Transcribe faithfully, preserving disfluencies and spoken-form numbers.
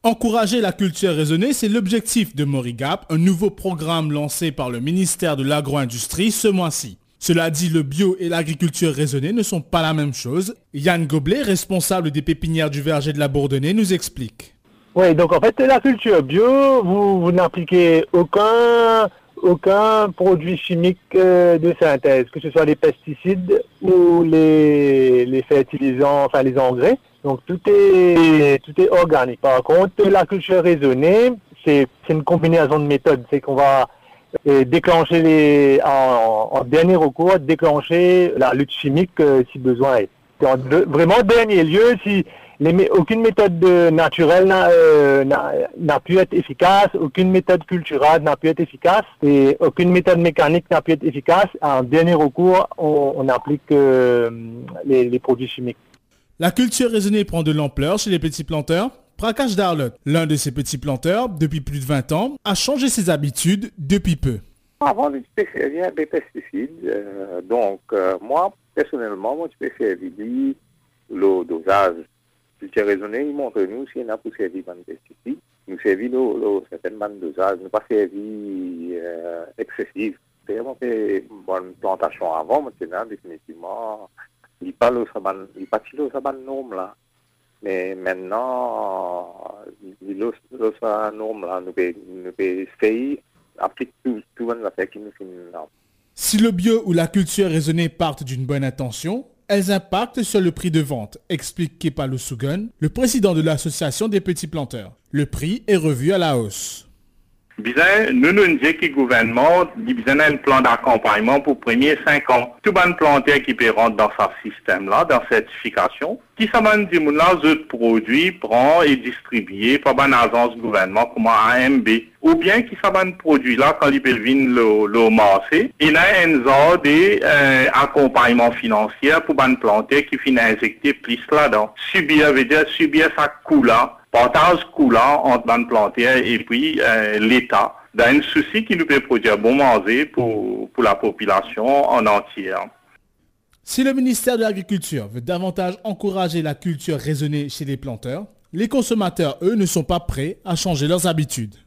Encourager la culture raisonnée, c'est l'objectif de Morigap, un nouveau programme lancé par le ministère de l'Agro-Industrie ce mois-ci. Cela dit, le bio et l'agriculture raisonnée ne sont pas la même chose. Yann Goblet, responsable des pépinières du verger de la Bourdonnais, nous explique. Oui, donc en fait, la culture bio, vous, vous n'appliquez aucun, aucun produit chimique euh, de synthèse, que ce soit les pesticides ou les, les fertilisants, enfin les engrais. Donc tout est, tout est organique. Par contre, la culture raisonnée, c'est, c'est une combinaison de méthodes. C'est qu'on va euh, déclencher les, en, en dernier recours, déclencher la lutte chimique euh, si besoin est. En de, vraiment, dernier lieu, si les, aucune méthode de, naturelle n'a, euh, n'a, n'a pu être efficace, aucune méthode culturelle n'a pu être efficace et aucune méthode mécanique n'a pu être efficace, en dernier recours, on, on applique euh, les, les produits chimiques. La culture raisonnée prend de l'ampleur chez les petits planteurs. Prakash Darlot, l'un de ces petits planteurs, depuis plus de vingt ans, a changé ses habitudes depuis peu. Avant, je préférais des pesticides. Euh, donc, euh, moi, personnellement, moi, je préfère le dosage. La culture raisonnée, il montre nous si on a pour servir des pesticides. Nous servir certaines bandes de dosage, ne pas servir euh, excessif. C'est vraiment une bonne plantation avant, maintenant, définitivement. Il parle de sa norme là. Mais maintenant, il a sa norme là. Nous pouvons essayer d'appliquer tout, tout le affaire qui nous fait. Si le bio ou la culture raisonnée partent d'une bonne intention, elles impactent sur le prix de vente, explique Kepalo Sugun, le président de l'association des petits planteurs. Le prix est revu à la hausse. Bizarre, nous nous disons que le gouvernement a un plan d'accompagnement pour les premiers cinq ans. Tout le monde planter qui peut rentrer dans ce système-là, dans cette certification, qui s'amène du monde là, autres produits, prend et distribué par une agence gouvernement comme A M B. Ou bien qui s'amène produit là, quand ils peuvent venir le, le marché, il y a un genre d'accompagnement financier pour une planter qui finit injecter plus là-dedans. Subir veut dire subir sa coût là. Partage coulant entre bandes plantières et puis euh, l'État, dans un souci qui nous peut produire bon manger pour, pour la population en entière. Si le ministère de l'Agriculture veut davantage encourager la culture raisonnée chez les planteurs, les consommateurs, eux, ne sont pas prêts à changer leurs habitudes.